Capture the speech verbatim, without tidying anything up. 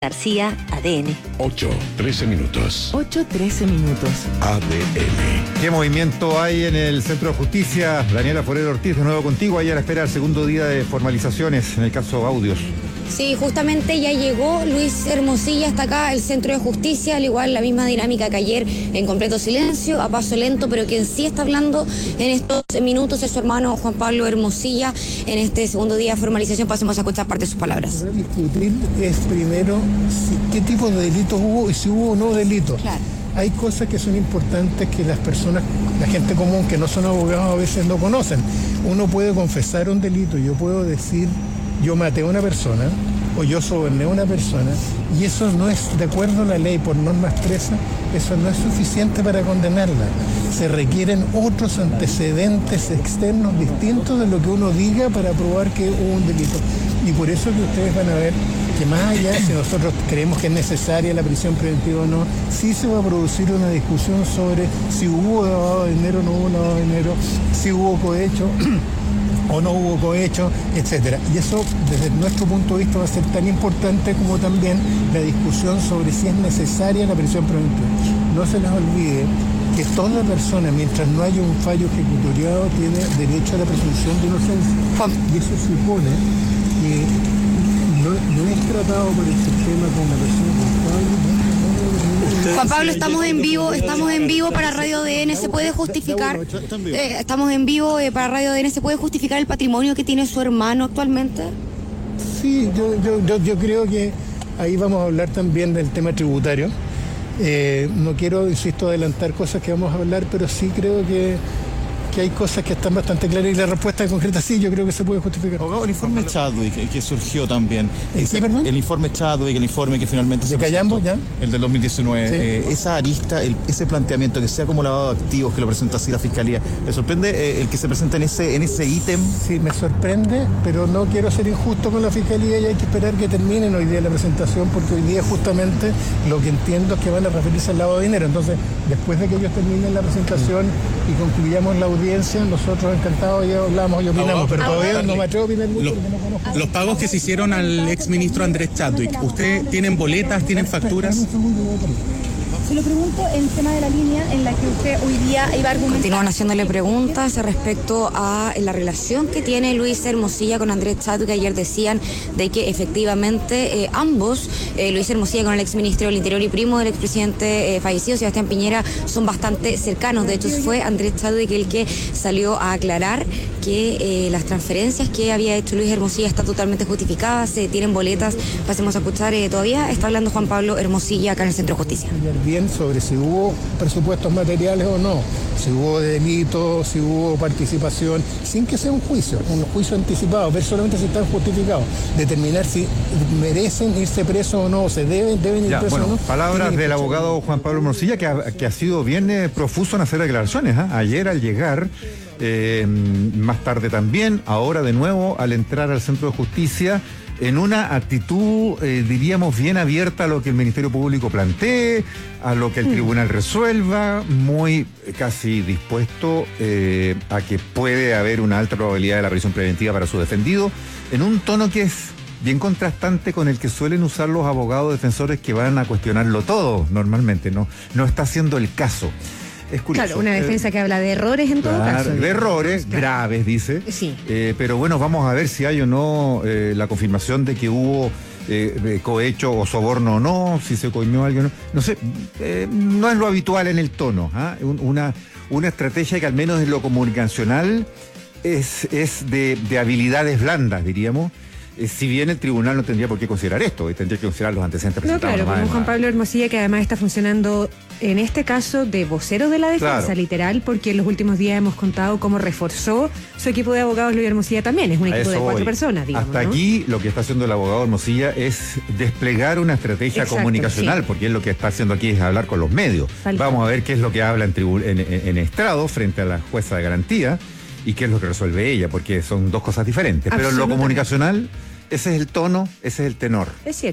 García, A D N. ocho, trece minutos. ocho, trece minutos. A D N. ¿Qué movimiento hay en el Centro de Justicia? Daniela Forero Ortiz, de nuevo contigo, ahí a la espera del segundo día de formalizaciones en el caso Audios. Sí, justamente ya llegó Luis Hermosilla hasta acá, el Centro de Justicia, al igual la misma dinámica que ayer, en completo silencio, a paso lento, pero quien sí está hablando en estos minutos es su hermano Juan Pablo Hermosilla. En este segundo día de formalización pasemos a escuchar parte de sus palabras. Lo que discutir es primero si, qué tipo de delitos hubo y si hubo o no delitos. Claro. Hay cosas que son importantes que las personas, la gente común que no son abogados a veces no conocen. Uno puede confesar un delito, yo puedo decir yo maté a una persona o yo soborné a una persona y eso no es, de acuerdo a la ley por norma expresa, eso no es suficiente para condenarla. Se requieren otros antecedentes externos distintos de lo que uno diga para probar que hubo un delito. Y por eso que ustedes van a ver que más allá de si nosotros creemos que es necesaria la prisión preventiva o no, sí se va a producir una discusión sobre si hubo lavado de dinero o no hubo lavado de dinero, si hubo cohecho o no hubo cohecho, etcétera. Y eso, desde nuestro punto de vista, va a ser tan importante como también la discusión sobre si es necesaria la prisión preventiva. No se les olvide que toda persona, mientras no haya un fallo ejecutoriado, tiene derecho a la presunción de inocencia. Y eso supone que no, no es tratado por el sistema como una persona culpable. Juan Pablo, estamos en vivo, estamos en vivo para Radio A D N, ¿se puede justificar? Eh, estamos en vivo eh, para Radio A D N, ¿se puede justificar el patrimonio que tiene su hermano actualmente? Sí, yo, yo, yo, yo creo que ahí vamos a hablar también del tema tributario. Eh, no quiero, insisto, adelantar cosas que vamos a hablar, pero sí creo que, que hay cosas que están bastante claras y la respuesta concreta sí, yo creo que se puede justificar. Abogado, el informe Chadwick que surgió también. ¿El qué, perdón? El informe Chadwick, el informe que finalmente ¿De Callambo, ya? El del dos mil diecinueve. Sí. Eh, esa arista, el, ese planteamiento que sea como lavado de activos, que lo presenta así la Fiscalía, ¿le sorprende eh, el que se presenta en ese en ese ítem? Sí, me sorprende, pero no quiero ser injusto con la Fiscalía y hay que esperar que terminen hoy día la presentación, porque hoy día justamente lo que entiendo es que van a referirse al lavado de dinero. Entonces, después de que ellos terminen la presentación y concluyamos la audiencia, nosotros encantados ya hablamos y opinamos, Abogado, pero todavía abogado, no me atrevo a opinar mucho los, porque no conozco. los pagos que se hicieron al ex ministro Andrés Chadwick, ¿usted tienen boletas, tienen facturas? Un segundo, voy a poner. Se lo pregunto en tema de la línea en la que usted hoy día iba a argumentar. Continúan haciéndole preguntas respecto a la relación que tiene Luis Hermosilla con Andrés Chadwick. Ayer decían de que efectivamente eh, ambos, eh, Luis Hermosilla con el exministro del Interior y primo del expresidente eh, fallecido, Sebastián Piñera, son bastante cercanos. De hecho, fue Andrés Chadwick el que salió a aclarar que eh, las transferencias que había hecho Luis Hermosilla están totalmente justificadas, se tienen boletas. Pasemos a escuchar, eh, todavía está hablando Juan Pablo Hermosilla acá en el Centro de Justicia. Bien sobre si hubo presupuestos materiales o no, si hubo delitos, si hubo participación, sin que sea un juicio, un juicio anticipado, ver solamente si están justificados, determinar si merecen irse presos o no, o se deben, deben ir Ya, presos bueno, o no. palabras del abogado Juan Pablo Hermosilla, que ha, que ha sido bien eh, profuso en hacer declaraciones. ¿eh? Ayer al llegar, eh, más tarde también, ahora de nuevo al entrar al Centro de Justicia, en una actitud, eh, diríamos, bien abierta a lo que el Ministerio Público plantee, a lo que el tribunal resuelva, muy eh, casi dispuesto eh, a que puede haber una alta probabilidad de la prisión preventiva para su defendido, en un tono que es bien contrastante con el que suelen usar los abogados defensores que van a cuestionarlo todo normalmente, no, no está siendo el caso. Es curioso. Claro, una defensa eh, que habla de errores en todo claro, caso. de errores Claro. graves, dice. Sí. Eh, pero bueno, vamos a ver si hay o no eh, la confirmación de que hubo eh, de cohecho o soborno o no, si se coimió a alguien o no. No sé, eh, no es lo habitual en el tono. ¿ah? Un, una, una estrategia que al menos en lo comunicacional es, es de, de habilidades blandas, diríamos. Eh, si bien el tribunal no tendría por qué considerar esto, y tendría que considerar los antecedentes No, presentados. claro, nomás, como Juan nomás. Pablo Hermosilla, que además está funcionando en este caso de vocero de la defensa, Claro. literal, porque en los últimos días hemos contado cómo reforzó su equipo de abogados. Luis Hermosilla también es un A equipo de eso cuatro voy. personas, digamos. Hasta ¿no? aquí lo que está haciendo el abogado Hermosilla es desplegar una estrategia Exacto, comunicacional, sí. porque él lo que está haciendo aquí es hablar con los medios. Tal Vamos cual. a ver qué es lo que habla en, tribu- en, en- en estrado frente a la jueza de garantía y qué es lo que resuelve ella, porque son dos cosas diferentes. Pero en lo Absolutamente. comunicacional, ese es el tono, ese es el tenor. Es cierto.